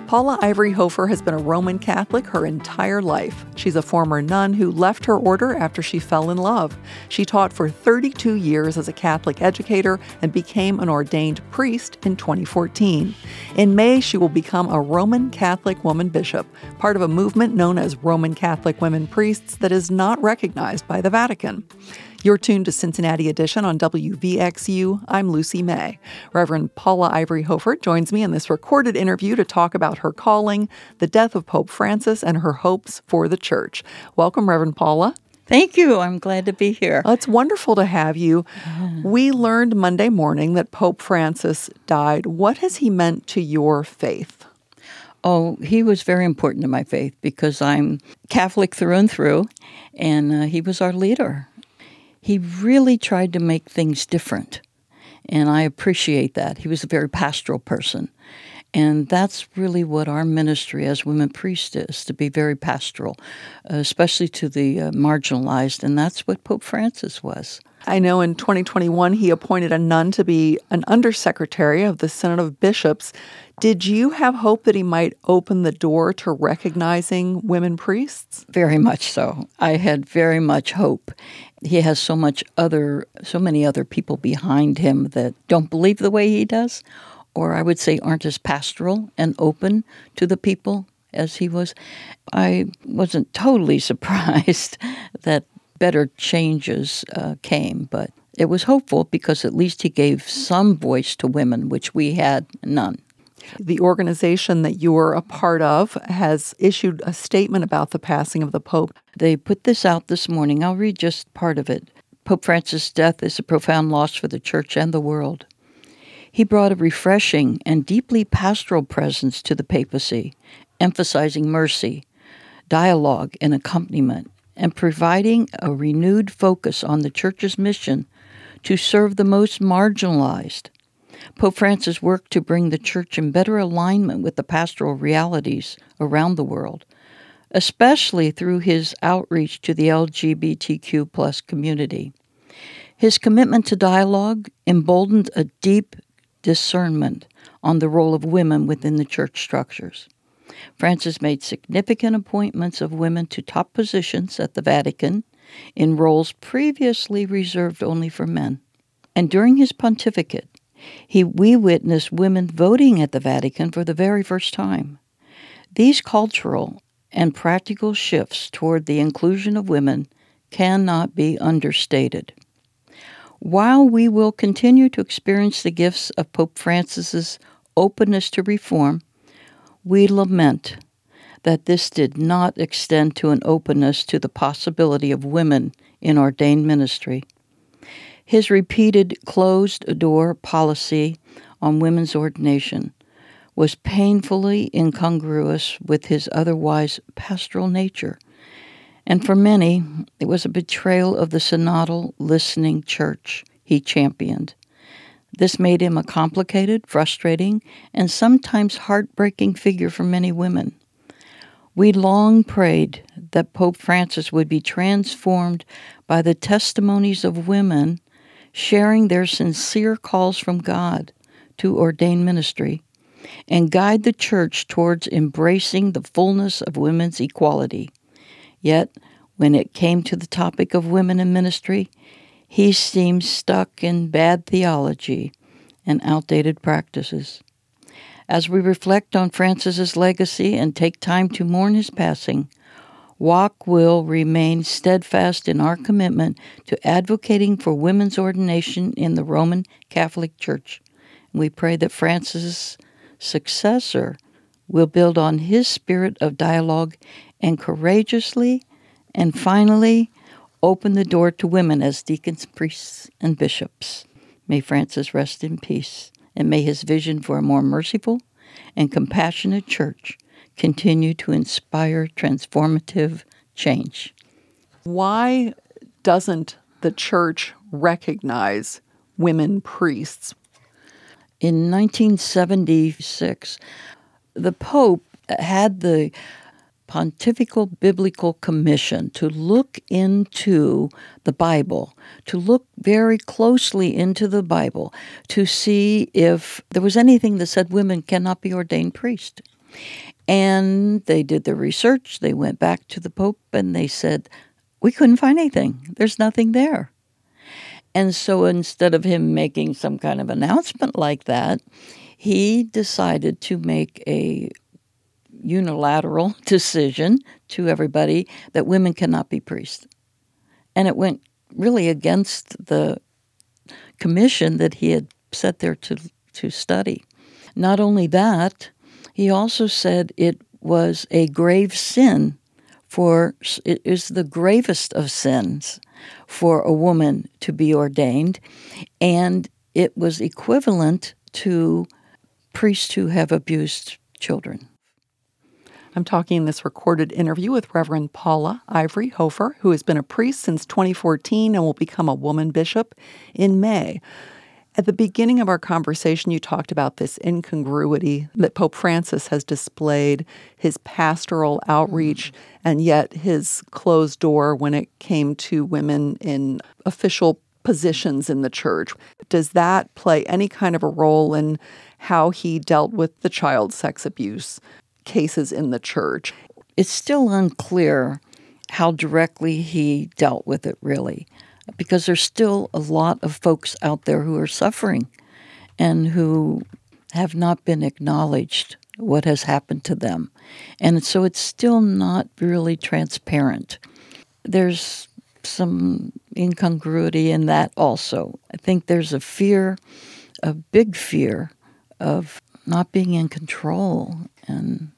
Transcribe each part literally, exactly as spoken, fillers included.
Paula Ivory Hofer has been a Roman Catholic her entire life. She's a former nun who left her order after she fell in love. She taught for thirty-two years as a Catholic educator and became an ordained priest in twenty fourteen. In May, she will become a Roman Catholic woman bishop, part of a movement known as Roman Catholic Women Priests that is not recognized by the Vatican. You're tuned to Cincinnati Edition on W V X U. I'm Lucy May. Reverend Paula Ivory Hofer joins me in this recorded interview to talk about her calling, the death of Pope Francis, and her hopes for the church. Welcome, Reverend Paula. Thank you. I'm glad to be here. It's wonderful to have you. We learned Monday morning that Pope Francis died. What has he meant to your faith? Oh, he was very important to my faith because I'm Catholic through and through, and uh, he was our leader. He really tried to make things different, and I appreciate that. He was a very pastoral person, and that's really what our ministry as women priests is, to be very pastoral, uh, especially to the uh, marginalized, and that's what Pope Francis was. I know in twenty twenty-one he appointed a nun to be an undersecretary of the Synod of Bishops. Did you have hope that he might open the door to recognizing women priests? Very much so. I had very much hope. He has so much other, so many other people behind him that don't believe the way he does, or I would say aren't as pastoral and open to the people as he was. I wasn't totally surprised that better changes uh, came, but it was hopeful because at least he gave some voice to women, which we had none. The organization that you are a part of has issued a statement about the passing of the Pope. They put this out this morning. I'll read just part of it. Pope Francis' death is a profound loss for the Church and the world. He brought a refreshing and deeply pastoral presence to the papacy, emphasizing mercy, dialogue, and accompaniment, and providing a renewed focus on the Church's mission to serve the most marginalized. Pope Francis worked to bring the Church in better alignment with the pastoral realities around the world, especially through his outreach to the L G B T Q plus community. His commitment to dialogue emboldened a deep discernment on the role of women within the Church structures. Francis made significant appointments of women to top positions at the Vatican in roles previously reserved only for men. And during his pontificate, He, we witnessed women voting at the Vatican for the very first time. These cultural and practical shifts toward the inclusion of women cannot be understated. While we will continue to experience the gifts of Pope Francis's openness to reform, we lament that this did not extend to an openness to the possibility of women in ordained ministry. His repeated closed-door policy on women's ordination was painfully incongruous with his otherwise pastoral nature, and for many, it was a betrayal of the synodal listening church he championed. This made him a complicated, frustrating, and sometimes heartbreaking figure for many women. We long prayed that Pope Francis would be transformed by the testimonies of women sharing their sincere calls from God to ordain ministry, and guide the Church towards embracing the fullness of women's equality. Yet, when it came to the topic of women in ministry, he seemed stuck in bad theology and outdated practices. As we reflect on Francis's legacy and take time to mourn his passing, W A C will remain steadfast in our commitment to advocating for women's ordination in the Roman Catholic Church. We pray that Francis' successor will build on his spirit of dialogue and courageously and finally open the door to women as deacons, priests, and bishops. May Francis rest in peace, and may his vision for a more merciful and compassionate church continue to inspire transformative change. Why doesn't the Church recognize women priests? In nineteen seventy-six, the Pope had the Pontifical Biblical Commission to look into the Bible, to look very closely into the Bible, to see if there was anything that said women cannot be ordained priests. And they did their research. They went back to the Pope and they said, we couldn't find anything. There's nothing there. And so instead of him making some kind of announcement like that, he decided to make a unilateral decision to everybody that women cannot be priests. And it went really against the commission that he had set there to, to study. Not only that, he also said it was a grave sin for, it is the gravest of sins for a woman to be ordained, and it was equivalent to priests who have abused children. I'm talking in this recorded interview with Reverend Paula Ivory Hofer, who has been a priest since twenty fourteen and will become a woman bishop in May. At the beginning of our conversation, you talked about this incongruity that Pope Francis has displayed, his pastoral outreach, mm-hmm. and yet his closed door when it came to women in official positions in the church. Does that play any kind of a role in how he dealt with the child sex abuse cases in the church? It's still unclear how directly he dealt with it, really, because there's still a lot of folks out there who are suffering and who have not been acknowledged what has happened to them. And so it's still not really transparent. There's some incongruity in that also. I think there's a fear, a big fear of not being in control, and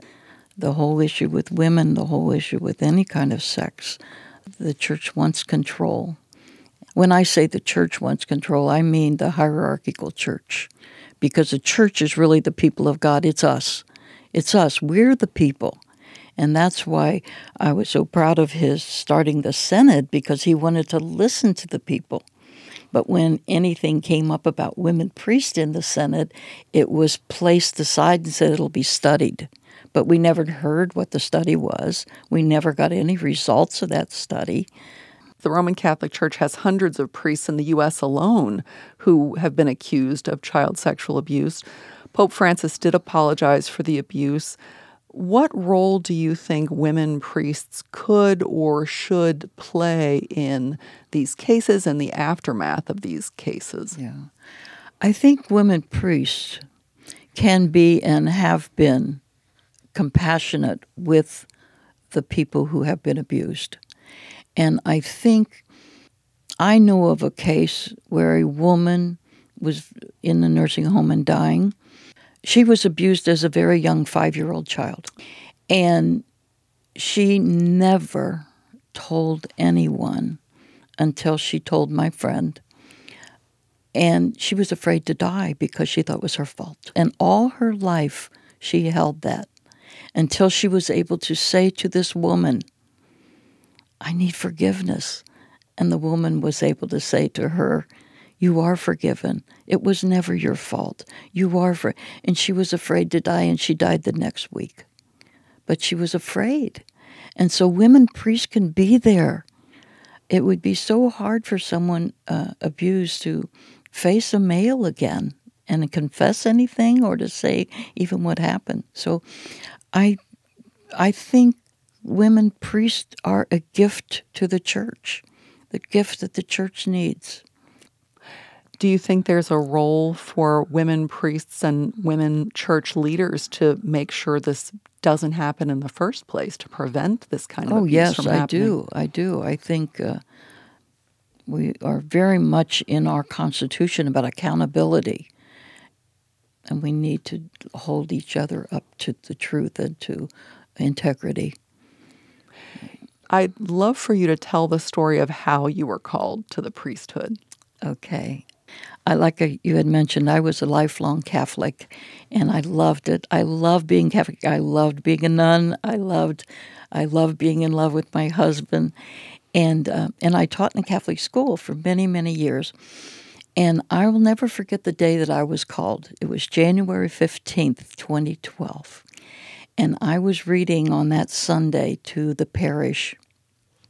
the whole issue with women, the whole issue with any kind of sex. The church wants control. When I say the church wants control, I mean the hierarchical church, because the church is really the people of God. It's us. It's us. We're the people. And that's why I was so proud of his starting the Synod, because he wanted to listen to the people. But when anything came up about women priests in the Synod, it was placed aside and said it'll be studied. But we never heard what the study was. We never got any results of that study. The Roman Catholic Church has hundreds of priests in the U S alone who have been accused of child sexual abuse. Pope Francis did apologize for the abuse. What role do you think women priests could or should play in these cases and the aftermath of these cases? Yeah. I think women priests can be and have been compassionate with the people who have been abused. And I think I know of a case where a woman was in the nursing home and dying. She was abused as a very young five-year-old child. And she never told anyone until she told my friend. And she was afraid to die because she thought it was her fault. And all her life, she held that until she was able to say to this woman, I need forgiveness. And the woman was able to say to her, you are forgiven. It was never your fault. You are for, and she was afraid to die, and she died the next week. But she was afraid. And so women priests can be there. It would be so hard for someone uh, abused to face a male again and confess anything or to say even what happened. So I, I think women priests are a gift to the church, the gift that the church needs. Do you think there's a role for women priests and women church leaders to make sure this doesn't happen in the first place, to prevent this kind of oh, abuse yes, from I happening? Oh, yes, I do. I do. I think uh, we are very much in our Constitution about accountability, and we need to hold each other up to the truth and to integrity. I'd love for you to tell the story of how you were called to the priesthood. Okay. I like you had mentioned, I was a lifelong Catholic, and I loved it. I loved being Catholic. I loved being a nun. I loved, I loved being in love with my husband, and uh, and I taught in a Catholic school for many, many years. And I will never forget the day that I was called. It was January fifteenth, twenty twelve, and I was reading on that Sunday to the parish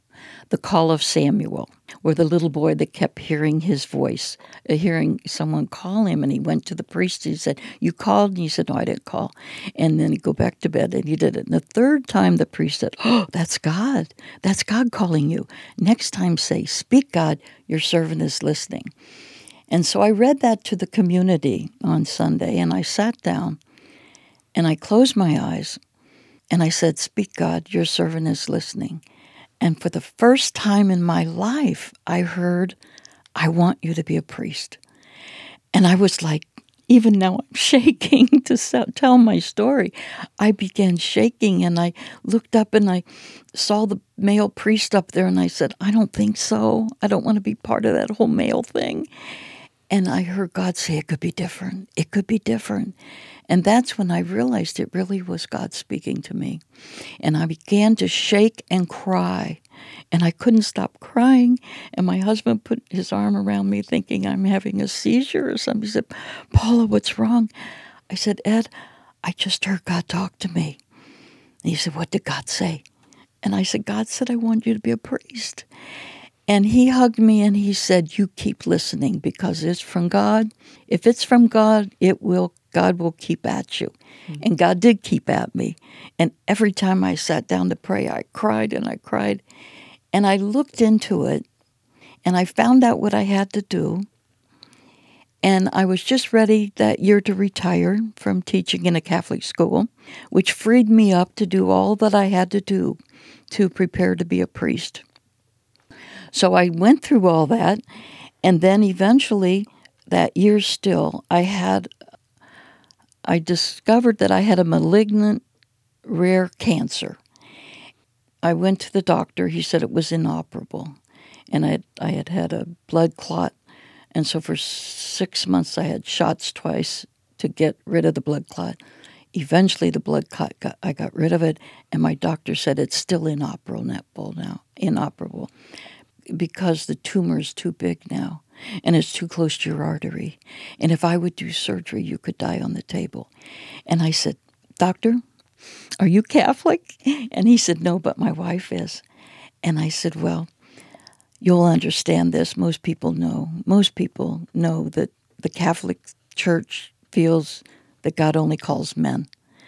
The Call of Samuel, where the little boy that kept hearing his voice, uh, hearing someone call him, and he went to the priest. He said, "You called?" And he said, "No, I didn't call." And then he'd go back to bed, and he did it. And the third time, the priest said, "Oh, that's God. That's God calling you. Next time say, 'Speak, God, your servant is listening.'" And so I read that to the community on Sunday, and I sat down, and I closed my eyes, and I said, "Speak, God, your servant is listening." And for the first time in my life, I heard, "I want you to be a priest." And I was like, even now I'm shaking to tell my story. I began shaking, and I looked up and I saw the male priest up there, and I said, "I don't think so. I don't want to be part of that whole male thing." And I heard God say, "It could be different. It could be different." And that's when I realized it really was God speaking to me. And I began to shake and cry. And I couldn't stop crying. And my husband put his arm around me thinking I'm having a seizure or something. He said, "Paula, what's wrong?" I said, "Ed, I just heard God talk to me." And he said, "What did God say?" And I said, "God said, I want you to be a priest." And he hugged me and he said, "You keep listening because it's from God. If it's from God, it will. God will keep at you." Mm-hmm. And God did keep at me. And every time I sat down to pray, I cried and I cried. And I looked into it, and I found out what I had to do. And I was just ready that year to retire from teaching in a Catholic school, which freed me up to do all that I had to do to prepare to be a priest. So I went through all that, and then eventually, that year still, I had, I discovered that I had a malignant, rare cancer. I went to the doctor. He said it was inoperable, and I had, I had had a blood clot, and so for six months I had shots twice to get rid of the blood clot. Eventually, the blood clot, got, I got rid of it, and my doctor said it's still inoperable now, inoperable. Because the tumor is too big now, and it's too close to your artery. And if I would do surgery, you could die on the table. And I said, "Doctor, are you Catholic?" And he said, "No, but my wife is." And I said, "Well, you'll understand this. Most people know. Most people know that the Catholic Church feels that God only calls men."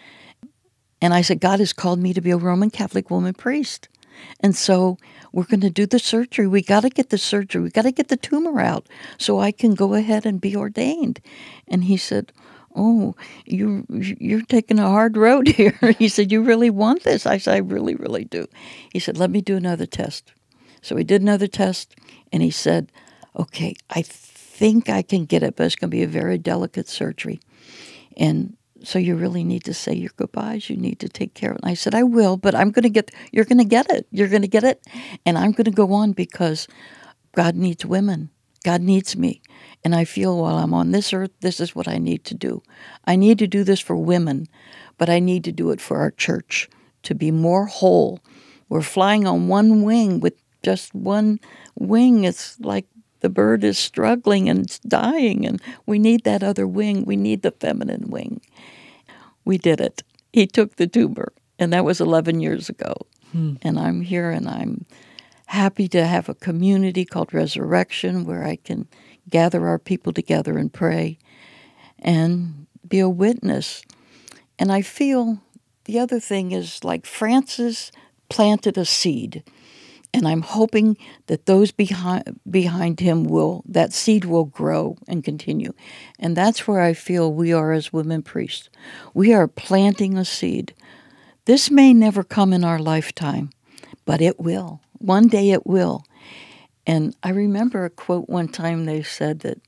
And I said, "God has called me to be a Roman Catholic woman priest. And so we're going to do the surgery. We got to get the surgery. We got to get the tumor out so I can go ahead and be ordained." And he said, "Oh, you, you're taking a hard road here." He said, "You really want this?" I said, "I really, really do." He said, "Let me do another test." So he did another test, and he said, "Okay, I think I can get it, but it's going to be a very delicate surgery. And so you really need to say your goodbyes. You need to take care of it." And I said, "I will, but I'm going to get, you're going to get it. You're going to get it. And I'm going to go on because God needs women. God needs me. And I feel while I'm on this earth, this is what I need to do. I need to do this for women, but I need to do it for our church to be more whole. We're flying on one wing with just one wing. It's like the bird is struggling and it's dying, and we need that other wing. We need the feminine wing." We did it. He took the tumor, and that was eleven years ago. Hmm. And I'm here, and I'm happy to have a community called Resurrection where I can gather our people together and pray and be a witness. And I feel the other thing is, like, Francis planted a seed, and I'm hoping that those behind behind him will, that seed will grow and continue. And that's where I feel we are as women priests. We are planting a seed. This may never come in our lifetime, but it will. One day it will. And I remember a quote one time. They said that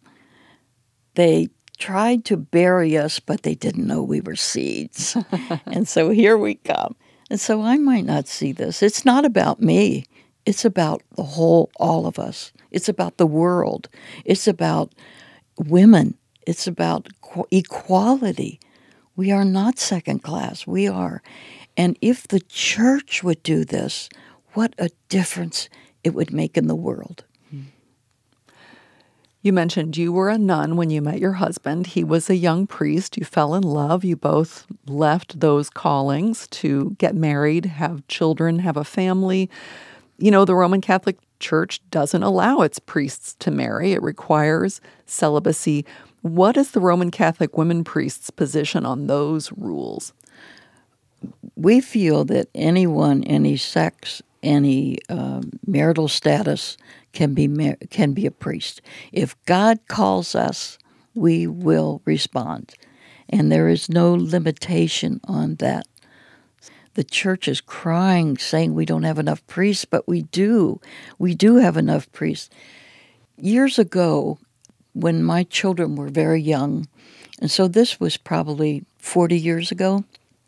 they tried to bury us, but they didn't know we were seeds. And so here we come. And so I might not see this. It's not about me. It's about the whole, all of us. It's about the world. It's about women. It's about equality. We are not second class. We are. And if the church would do this, what a difference it would make in the world. You mentioned you were a nun when you met your husband. He was a young priest. You fell in love. You both left those callings to get married, have children, have a family. You know, the Roman Catholic Church doesn't allow its priests to marry. It requires celibacy. What is the Roman Catholic women priests' position on those rules? We feel that anyone, any sex, any um, marital status can be mar- can be a priest. If God calls us, we will respond, and there is no limitation on that. The church is crying, saying we don't have enough priests, but we do. We do have enough priests. Years ago, when my children were very young, and so this was probably forty years ago,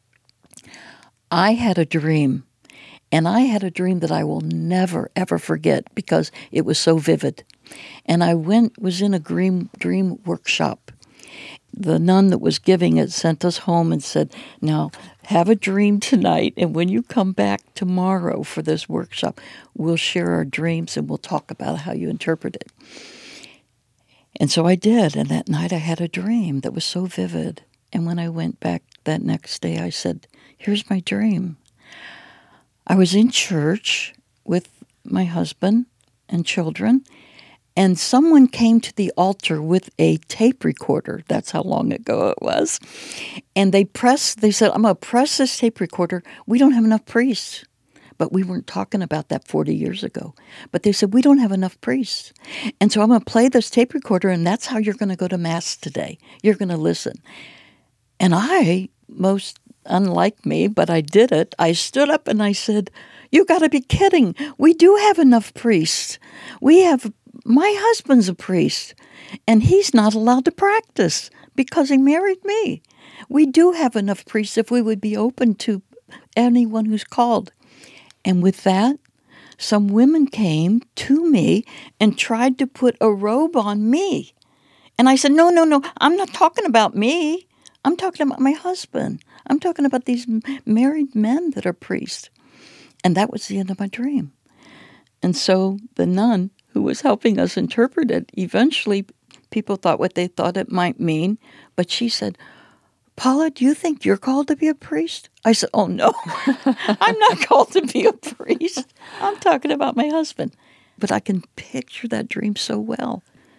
I had a dream. And I had a dream that I will never, ever forget because it was so vivid. And I went, was in a dream, dream workshop. The nun that was giving it sent us home and said, now, have a dream tonight, and when you come back tomorrow for this workshop, we'll share our dreams and we'll talk about how you interpret it. And so I did, and that night I had a dream that was so vivid. And when I went back that next day, I said, here's my dream. I was in church with my husband and children, and someone came to the altar with a tape recorder. That's how long ago it was. And they pressed, they said, I'm going to press this tape recorder. We don't have enough priests. But we weren't talking about that forty years ago. But they said, we don't have enough priests. And so I'm going to play this tape recorder, and that's how you're going to go to Mass today. You're going to listen. And I, most unlike me, but I did it, I stood up and I said, you got to be kidding. We do have enough priests. We have, my husband's a priest, and he's not allowed to practice because he married me. We do have enough priests if we would be open to anyone who's called. And with that, some women came to me and tried to put a robe on me. And I said, no, no, no, I'm not talking about me. I'm talking about my husband. I'm talking about these married men that are priests. And that was the end of my dream. And so the nun who was helping us interpret it, eventually people thought what they thought it might mean. But she said, Paula, do you think you're called to be a priest? I said, oh, no, I'm not called to be a priest. I'm talking about my husband. But I can picture that dream so well.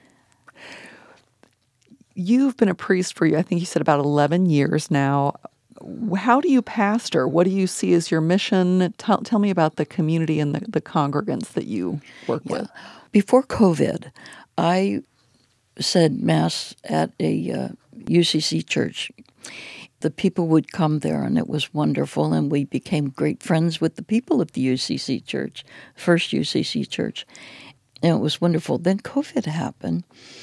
You've been a priest for, I think you said, about eleven years now. How do you pastor? What do you see as your mission? Tell, tell me about the community and the, the congregants that you work Yeah. with. Before COVID, I said Mass at a uh, U C C church. The people would come there, and it was wonderful, and we became great friends with the people of the U C C church, first U C C church, and it was wonderful. Then COVID happened,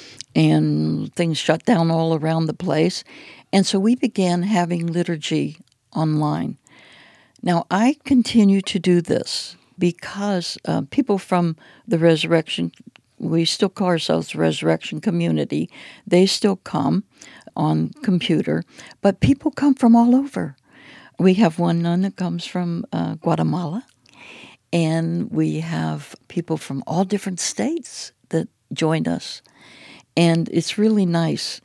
and things shut down all around the place, and so we began having liturgy online. Now, I continue to do this because uh, people from the Resurrection, we still call ourselves the Resurrection Community, they still come on computer, but people come from all over. We have one nun that comes from uh, Guatemala, and we have people from all different states that join us, and it's really nice.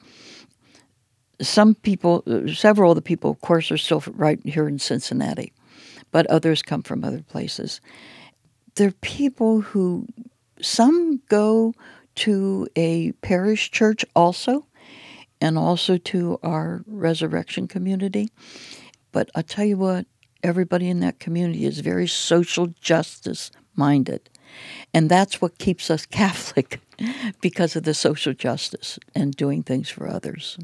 Some people, several of the people, of course, are still right here in Cincinnati, but others come from other places. They're people who, some go to a parish church also, and also to our Resurrection Community. But I tell you what, everybody in that community is very social justice minded. And that's what keeps us Catholic, because of the social justice and doing things for others.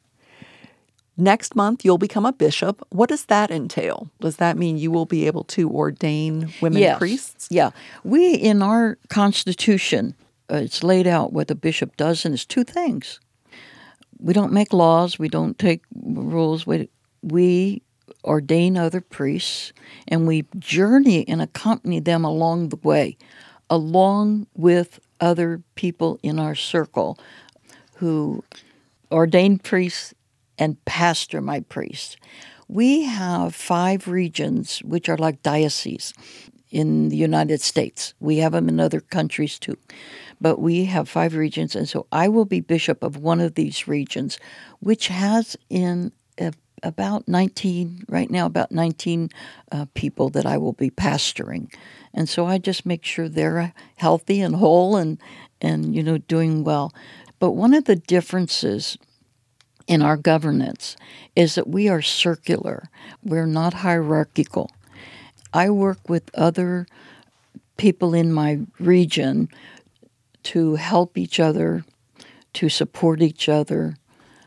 Next month, you'll become a bishop. What does that entail? Does that mean you will be able to ordain women yes. priests? Yeah. We, in our Constitution, uh, it's laid out what a bishop does, and it's two things. We don't make laws. We don't take rules. We, we ordain other priests, and we journey and accompany them along the way, along with other people in our circle who ordain priests and pastor my priests. We have five regions, which are like dioceses in the United States. We have them in other countries too. But we have five regions, and so I will be bishop of one of these regions, which has in a, about nineteen, right now, about nineteen uh, people that I will be pastoring. And so I just make sure they're healthy and whole and, and, you know, doing well. But one of the differences in our governance is that we are circular. We're not hierarchical. I work with other people in my region to help each other, to support each other.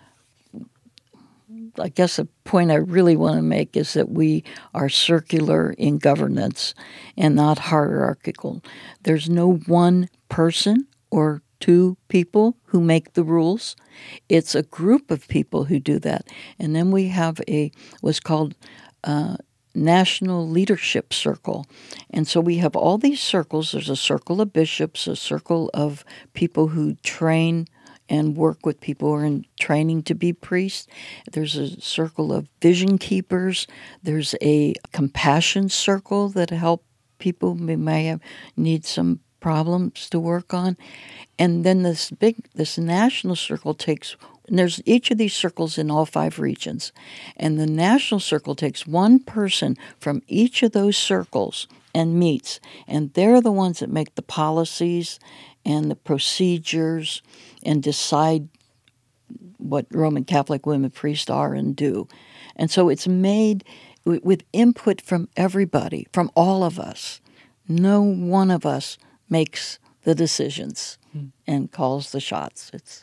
I guess a point I really want to make is that we are circular in governance and not hierarchical. There's no one person or two people who make the rules. It's a group of people who do that. And then we have a what's called uh, National Leadership Circle. And so we have all these circles. There's a circle of bishops, a circle of people who train and work with people who are in training to be priests. There's a circle of vision keepers. There's a compassion circle that help people who may have need some problems to work on. And then this big, this national circle takes, and there's each of these circles in all five regions. And the national circle takes one person from each of those circles and meets. And they're the ones that make the policies and the procedures and decide what Roman Catholic women priests are and do. And so it's made with input from everybody, from all of us. No one of us makes the decisions mm. and calls the shots. It's.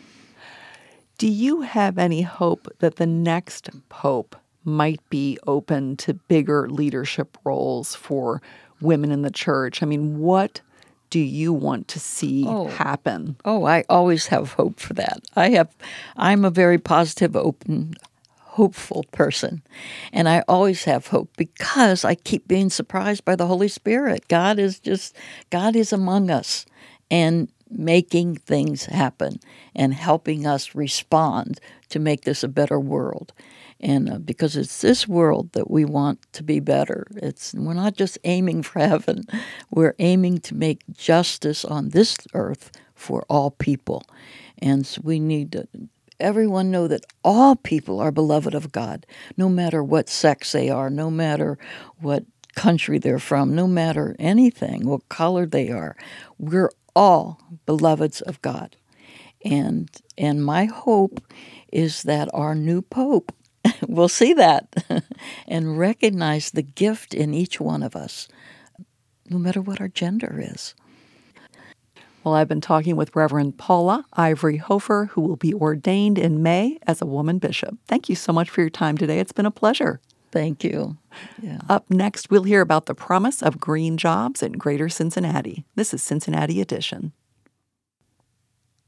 Do you have any hope that the next pope might be open to bigger leadership roles for women in the church? I mean, what do you want to see oh. happen? Oh, I always have hope for that. I have. I'm a very positive, open, hopeful person, and I always have hope because I keep being surprised by the Holy Spirit. God is just, God is among us and making things happen and helping us respond to make this a better world. And uh, because it's this world that we want to be better. It's we're not just aiming for heaven. We're aiming to make justice on this earth for all people. And so we need to everyone know that all people are beloved of God, no matter what sex they are, no matter what country they're from, no matter anything, what color they are. We're all beloveds of God. And and my hope is that our new pope will see that and recognize the gift in each one of us, no matter what our gender is. Well, I've been talking with Reverend Paula Ivory Hofer, who will be ordained in May as a woman bishop. Thank you so much for your time today. It's been a pleasure. Thank you. Yeah. Up next, we'll hear about the promise of green jobs in Greater Cincinnati. This is Cincinnati Edition.